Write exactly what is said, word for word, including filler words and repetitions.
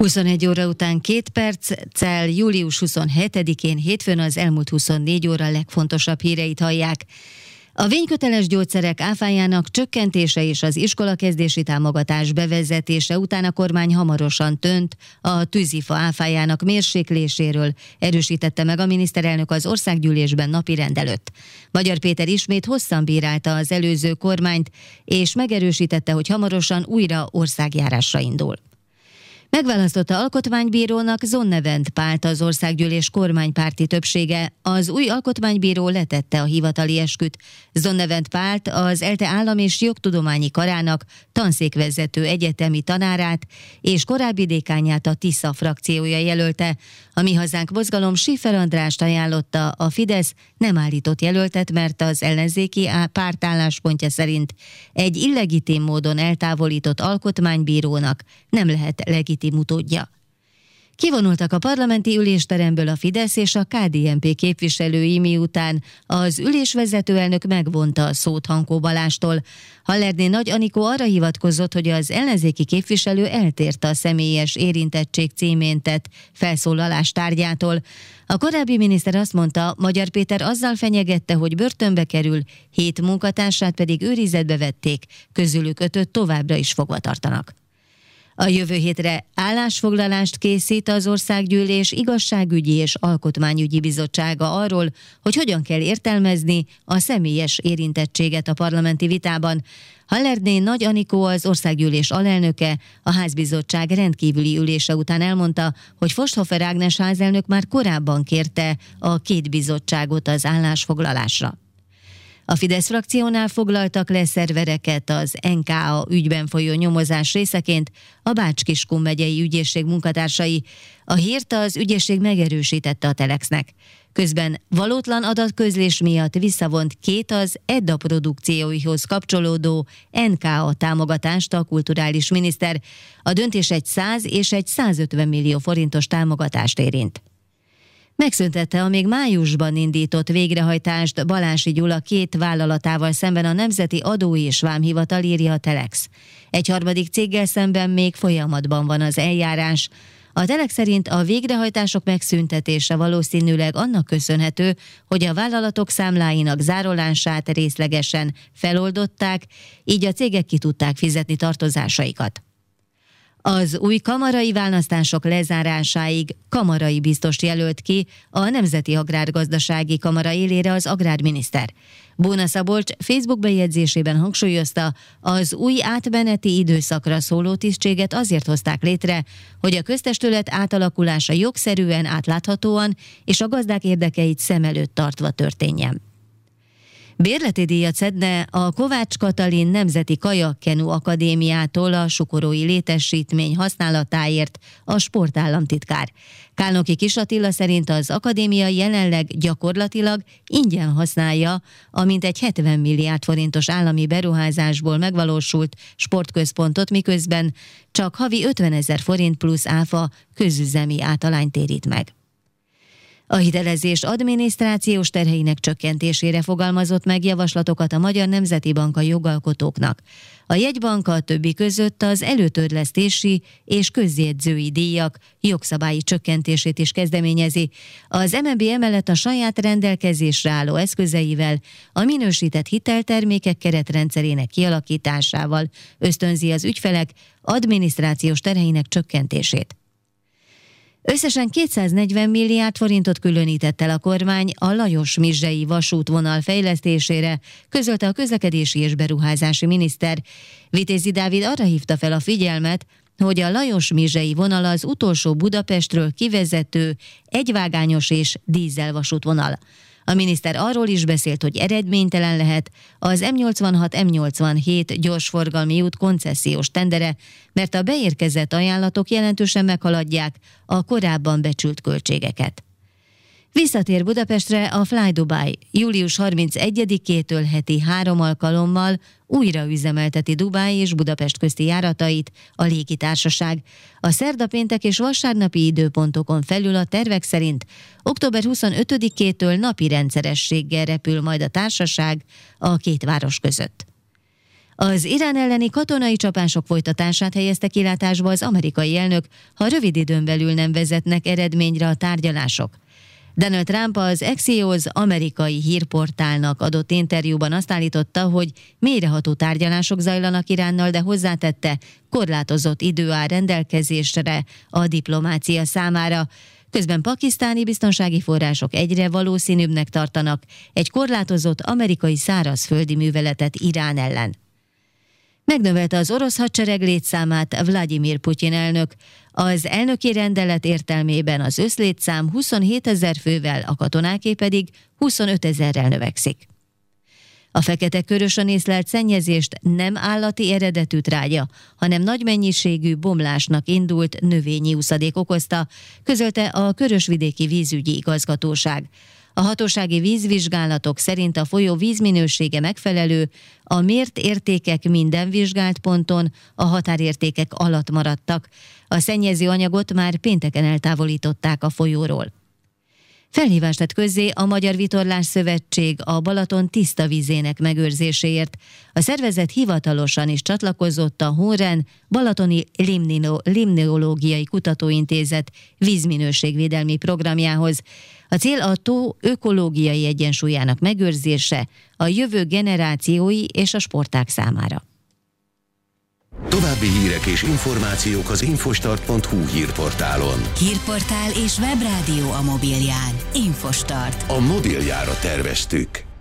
huszonegy óra után két perccel, július huszonhetedikén hétfőn az elmúlt huszonnégy óra legfontosabb híreit hallják. A vényköteles gyógyszerek áfájának csökkentése és az iskolakezdési támogatás bevezetése után a kormány hamarosan dönt a tűzifa áfájának mérsékléséről, erősítette meg a miniszterelnök az országgyűlésben napirend előtt. Magyar Péter ismét hosszan bírálta az előző kormányt, és megerősítette, hogy hamarosan újra országjárásra indul. Megválasztotta alkotmánybírónak Zonnevent Pált az országgyűlés kormánypárti többsége. Az új alkotmánybíró letette a hivatali esküt. Zonnevent Pált az ELTE állam- és jogtudományi karának tanszékvezető egyetemi tanárát és korábbi dékánját a Tisza frakciója jelölte. A Mi Hazánk mozgalom Schiffer Andrást ajánlotta, a Fidesz nem állított jelöltet, mert az ellenzéki párt álláspontja szerint egy illegitim módon eltávolított alkotmánybírónak nem lehet legitim utódja. Kivonultak a parlamenti ülésteremből a Fidesz és a ká dé en pé képviselői, miután az ülésvezető elnök megvonta a szót Hankó Balástól. Hallerné Nagy Anikó arra hivatkozott, hogy az ellenzéki képviselő eltért a személyes érintettség címén tett felszólalás tárgyától. A korábbi miniszter azt mondta, Magyar Péter azzal fenyegette, hogy börtönbe kerül, hét munkatársát pedig őrizetbe vették, közülük ötöt továbbra is fogva tartanak. A jövő hétre állásfoglalást készít az Országgyűlés Igazságügyi és Alkotmányügyi Bizottsága arról, hogy hogyan kell értelmezni a személyes érintettséget a parlamenti vitában. Hallerné Nagy Anikó, az Országgyűlés alelnöke, a házbizottság rendkívüli ülése után elmondta, hogy Forsthoffer Ágnes házelnök már korábban kérte a két bizottságot az állásfoglalásra. A Fidesz frakciónál foglaltak le szervereket az en ká á ügyben folyó nyomozás részeként a Bács-Kiskun megyei ügyészség munkatársai. A hírt az ügyészség megerősítette a Telexnek. Közben valótlan adatközlés miatt visszavont két az Edda produkcióihoz kapcsolódó en ká á támogatást a kulturális miniszter. A döntés egy száz és egy százötven millió forintos támogatást érint. Megszüntette a még májusban indított végrehajtást Balási Gyula két vállalatával szemben a Nemzeti Adó és Vámhivatal, írja a Telex. Egy harmadik céggel szemben még folyamatban van az eljárás. A Telex szerint a végrehajtások megszüntetése valószínűleg annak köszönhető, hogy a vállalatok számláinak zárolását részlegesen feloldották, így a cégek ki tudták fizetni tartozásaikat. Az új kamarai választások lezárásáig kamarai biztost jelölt ki a Nemzeti Agrárgazdasági Kamara élére az agrárminiszter. Bóna Szabolcs Facebook bejegyzésében hangsúlyozta, az új átmeneti időszakra szóló tisztséget azért hozták létre, hogy a köztestület átalakulása jogszerűen, átláthatóan és a gazdák érdekeit szem előtt tartva történjen. Bérleti díjat szedne a Kovács Katalin Nemzeti Kajakkenu Akadémiától a sukorói létesítmény használatáért a sportállamtitkár. Kálnoki Kis Attila szerint az akadémia jelenleg gyakorlatilag ingyen használja a mintegy hetven milliárd forintos állami beruházásból megvalósult sportközpontot, miközben csak havi ötvenezer forint plusz áfa közüzemi általányt térít meg. A hitelezés adminisztrációs terheinek csökkentésére fogalmazott meg javaslatokat a Magyar Nemzeti Bank a jogalkotóknak. A jegybank a többi között az előtörlesztési és közjegyzői díjak jogszabályi csökkentését is kezdeményezi. Az em en bé emellett a saját rendelkezésre álló eszközeivel a minősített hiteltermékek keretrendszerének kialakításával ösztönzi az ügyfelek adminisztrációs terheinek csökkentését. Összesen kétszáznegyven milliárd forintot különített el a kormány a Lajos-Mizsei vasútvonal fejlesztésére, közölte a közlekedési és beruházási miniszter. Vitézi Dávid arra hívta fel a figyelmet, hogy a Lajos-Mizsei vonal az utolsó Budapestről kivezető egyvágányos és dízelvasútvonal. A miniszter arról is beszélt, hogy eredménytelen lehet az em nyolcvanhat em nyolcvanhét gyorsforgalmi út koncesziós tendere, mert a beérkezett ajánlatok jelentősen meghaladják a korábban becsült költségeket. Visszatér Budapestre a Fly Dubai. július harmincegyedikétől heti három alkalommal újra üzemelteti Dubáj és Budapest közti járatait a légitársaság. A szerda, péntek és vasárnapi időpontokon felül a tervek szerint október huszonötödikétől napi rendszerességgel repül majd a társaság a két város között. Az Irán elleni katonai csapások folytatását helyezte kilátásba az amerikai elnök, ha rövid időn belül nem vezetnek eredményre a tárgyalások. Donald Trump az Axios amerikai hírportálnak adott interjúban azt állította, hogy mélyreható tárgyalások zajlanak Iránnal, de hozzátette, korlátozott idő áll rendelkezésre a diplomácia számára. Közben pakisztáni biztonsági források egyre valószínűbbnek tartanak egy korlátozott amerikai szárazföldi műveletet Irán ellen. Megnövelte az orosz hadsereg létszámát Vladimir Putyin elnök. Az elnöki rendelet értelmében az összlétszám huszonhétezer fővel, a katonáké pedig huszonötezerrel növekszik. A Fekete-Körösön észlelt szennyezést nem állati eredetű trágya, hanem nagy mennyiségű bomlásnak indult növényi uszadék okozta, közölte a Körösvidéki Vízügyi Igazgatóság. A hatósági vízvizsgálatok szerint a folyó vízminősége megfelelő, a mért értékek minden vizsgált ponton a határértékek alatt maradtak. A szennyező anyagot már pénteken eltávolították a folyóról. Felhívást tett közzé a Magyar Vitorlás Szövetség a Balaton tiszta vízének megőrzéséért. A szervezet hivatalosan is csatlakozott a Hóren Balatoni Limneológiai Kutatóintézet vízminőségvédelmi programjához. A cél a tó ökológiai egyensúlyának megőrzése a jövő generációi és a sportág számára. További hírek és információk az infostart pont hu hírportálon. Hírportál és webrádió a mobilján. Infostart. A mobiljára terveztük.